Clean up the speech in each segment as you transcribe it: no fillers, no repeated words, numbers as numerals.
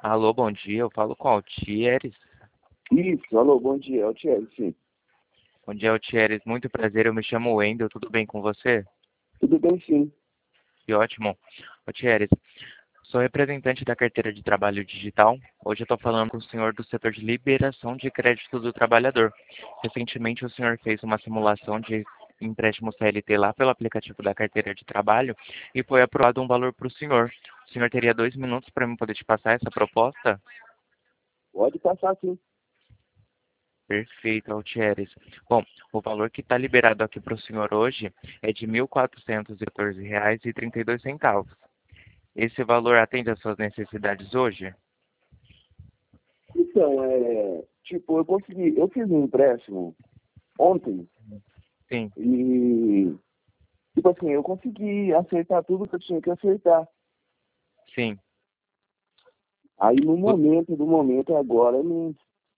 Alô, bom dia. Eu falo com Altieres. Isso, alô, bom dia, é o Thierry, sim. Bom dia, Altieres. Muito prazer. Eu me chamo Wendel. Tudo bem com você? Tudo bem, sim. Que ótimo. Altieres, sou representante da carteira de trabalho digital. Hoje eu estou falando com o senhor do setor de liberação de crédito do trabalhador. Recentemente, o senhor fez uma simulação de empréstimo CLT lá pelo aplicativo da carteira de trabalho e foi aprovado um valor para o senhor. O senhor teria 2 minutos para eu poder te passar essa proposta? Pode passar, sim. Perfeito, Altieres. Bom, o valor que está liberado aqui para o senhor hoje é de R$ 1.414,32. Esse valor atende às suas necessidades hoje? Então, eu fiz um empréstimo ontem Sim, e, eu consegui acertar tudo que eu tinha que acertar. sim. Aí, no Vo- momento do momento, agora, não,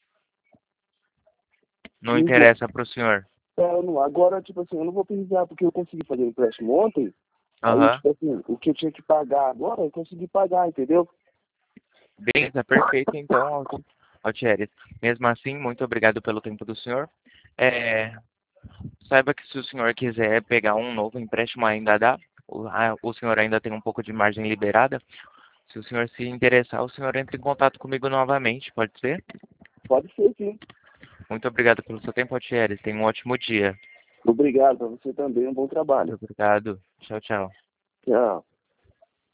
Não não vou, interessa para o senhor. agora, eu não vou precisar, porque eu consegui fazer o empréstimo ontem, aí, Aham. o que eu tinha que pagar agora, eu consegui pagar, entendeu? Beleza, perfeito. Então, Altieres, mesmo assim, muito obrigado pelo tempo do senhor. É, saiba que se o senhor quiser pegar um novo empréstimo, ainda dá. O senhor ainda tem um pouco de margem liberada. Se o senhor se interessar, o senhor entra em contato comigo novamente, pode ser? Pode ser, sim. Muito obrigado pelo seu tempo, Altieres. Tenha um ótimo dia. Obrigado para você também, um bom trabalho. Muito obrigado. Tchau, tchau. Tchau.